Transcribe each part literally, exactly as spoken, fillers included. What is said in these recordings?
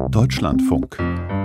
Deutschlandfunk.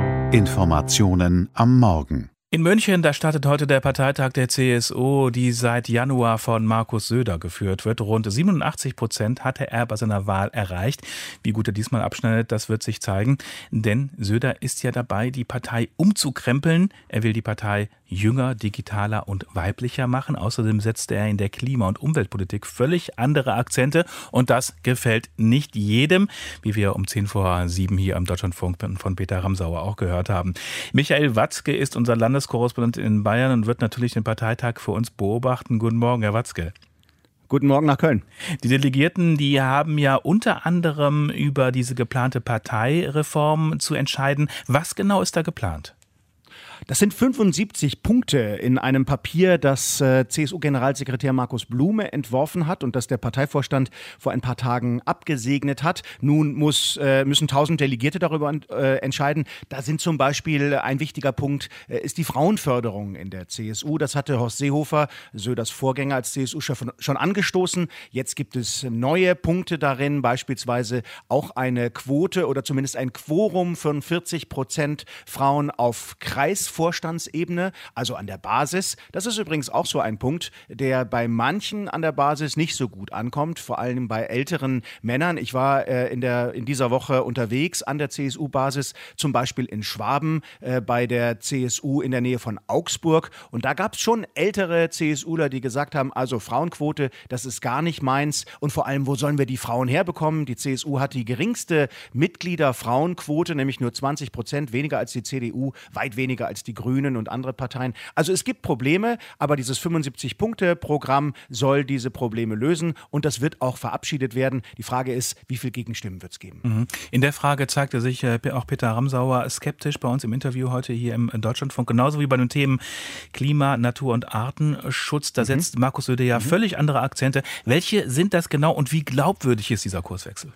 Informationen am Morgen. In München, da startet heute der Parteitag der C S U, die seit Januar von Markus Söder geführt wird. Rund siebenundachtzig Prozent hatte er bei seiner Wahl erreicht. Wie gut er diesmal abschneidet, das wird sich zeigen. Denn Söder ist ja dabei, die Partei umzukrempeln. Er will die Partei jünger, digitaler und weiblicher machen. Außerdem setzt er in der Klima- und Umweltpolitik völlig andere Akzente. Und das gefällt nicht jedem, wie wir um zehn vor sieben hier am Deutschlandfunk von Peter Ramsauer auch gehört haben. Michael Watzke ist unser Landeskorrespondent in Bayern und wird natürlich den Parteitag für uns beobachten. Guten Morgen, Herr Watzke. Guten Morgen nach Köln. Die Delegierten, die haben ja unter anderem über diese geplante Parteireform zu entscheiden. Was genau ist da geplant? Das sind fünfundsiebzig Punkte in einem Papier, das äh, C S U-Generalsekretär Markus Blume entworfen hat und das der Parteivorstand vor ein paar Tagen abgesegnet hat. Nun muss, äh, müssen tausend Delegierte darüber äh, entscheiden. Da sind zum Beispiel ein wichtiger Punkt, äh, ist die Frauenförderung in der C S U. Das hatte Horst Seehofer, Söders Vorgänger als C S U-Chef, schon angestoßen. Jetzt gibt es neue Punkte darin, beispielsweise auch eine Quote oder zumindest ein Quorum von vierzig Prozent Frauen auf Kreis Vorstandsebene, also an der Basis. Das ist übrigens auch so ein Punkt, der bei manchen an der Basis nicht so gut ankommt, vor allem bei älteren Männern. Ich war äh, in, der, in dieser Woche unterwegs an der C S U-Basis, zum Beispiel in Schwaben, äh, bei der C S U in der Nähe von Augsburg. Und da gab es schon ältere CSUler, die gesagt haben, also Frauenquote, das ist gar nicht meins. Und vor allem, wo sollen wir die Frauen herbekommen? Die C S U hat die geringste Mitgliederfrauenquote, nämlich nur zwanzig Prozent, weniger als die C D U, weit weniger als die Grünen und andere Parteien. Also es gibt Probleme, aber dieses fünfundsiebzig-Punkte-Programm soll diese Probleme lösen und das wird auch verabschiedet werden. Die Frage ist, wie viele Gegenstimmen wird es geben? In der Frage zeigte sich auch Peter Ramsauer skeptisch bei uns im Interview heute hier im Deutschlandfunk, genauso wie bei den Themen Klima, Natur und Artenschutz. Da setzt mhm. Markus Söder ja mhm. völlig andere Akzente. Welche sind das genau und wie glaubwürdig ist dieser Kurswechsel?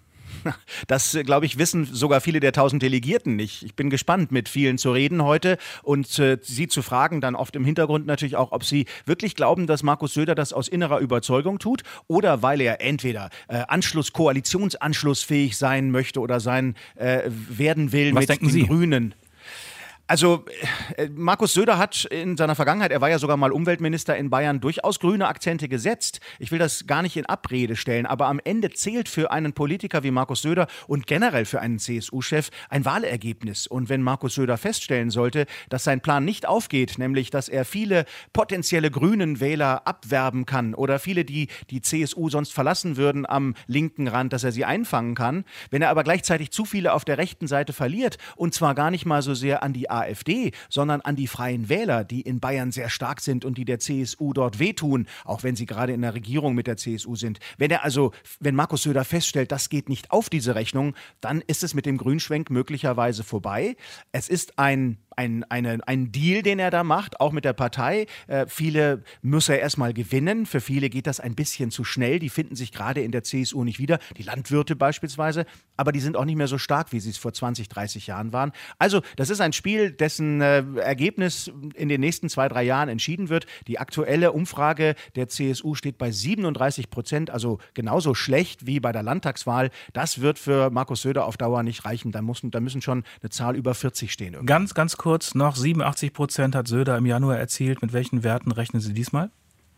Das, glaube ich, wissen sogar viele der tausend Delegierten nicht. Ich bin gespannt, mit vielen zu reden heute und äh, sie zu fragen, dann oft im Hintergrund natürlich auch, ob sie wirklich glauben, dass Markus Söder das aus innerer Überzeugung tut oder weil er entweder äh, Anschluss, koalitionsanschlussfähig sein möchte oder sein äh, werden will Was mit denken den Sie? Grünen. Also äh, Markus Söder hat in seiner Vergangenheit, er war ja sogar mal Umweltminister in Bayern, durchaus grüne Akzente gesetzt. Ich will das gar nicht in Abrede stellen, aber am Ende zählt für einen Politiker wie Markus Söder und generell für einen C S U-Chef ein Wahlergebnis. Und wenn Markus Söder feststellen sollte, dass sein Plan nicht aufgeht, nämlich dass er viele potenzielle grünen Wähler abwerben kann oder viele, die die C S U sonst verlassen würden am linken Rand, dass er sie einfangen kann, wenn er aber gleichzeitig zu viele auf der rechten Seite verliert und zwar gar nicht mal so sehr an die AfD, sondern an die Freien Wähler, die in Bayern sehr stark sind und die der C S U dort wehtun, auch wenn sie gerade in der Regierung mit der C S U sind. Wenn er also, wenn Markus Söder feststellt, das geht nicht auf diese Rechnung, dann ist es mit dem Grünschwenk möglicherweise vorbei. Es ist ein Ein, eine, ein Deal, den er da macht, auch mit der Partei. Äh, viele muss er erstmal gewinnen. Für viele geht das ein bisschen zu schnell. Die finden sich gerade in der C S U nicht wieder. Die Landwirte beispielsweise. Aber die sind auch nicht mehr so stark, wie sie es vor zwanzig, dreißig Jahren waren. Also das ist ein Spiel, dessen äh, Ergebnis in den nächsten zwei, drei Jahren entschieden wird. Die aktuelle Umfrage der C S U steht bei siebenunddreißig Prozent, also genauso schlecht wie bei der Landtagswahl. Das wird für Markus Söder auf Dauer nicht reichen. Da müssen, da müssen schon eine Zahl über vierzig stehen. Irgendwie. Ganz, ganz kurz. Kurz noch, siebenundachtzig Prozent hat Söder im Januar erzielt. Mit welchen Werten rechnen Sie diesmal?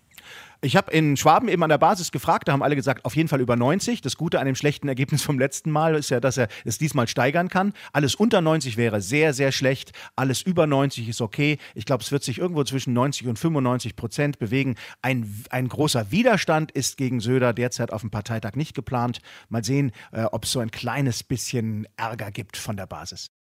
Ich habe in Schwaben eben an der Basis gefragt, da haben alle gesagt, auf jeden Fall über neunzig. Das Gute an dem schlechten Ergebnis vom letzten Mal ist ja, dass er es diesmal steigern kann. Alles unter neunzig wäre sehr, sehr schlecht. Alles über neunzig ist okay. Ich glaube, es wird sich irgendwo zwischen neunzig und fünfundneunzig Prozent bewegen. Ein, ein großer Widerstand ist gegen Söder derzeit auf dem Parteitag nicht geplant. Mal sehen, äh, ob es so ein kleines bisschen Ärger gibt von der Basis.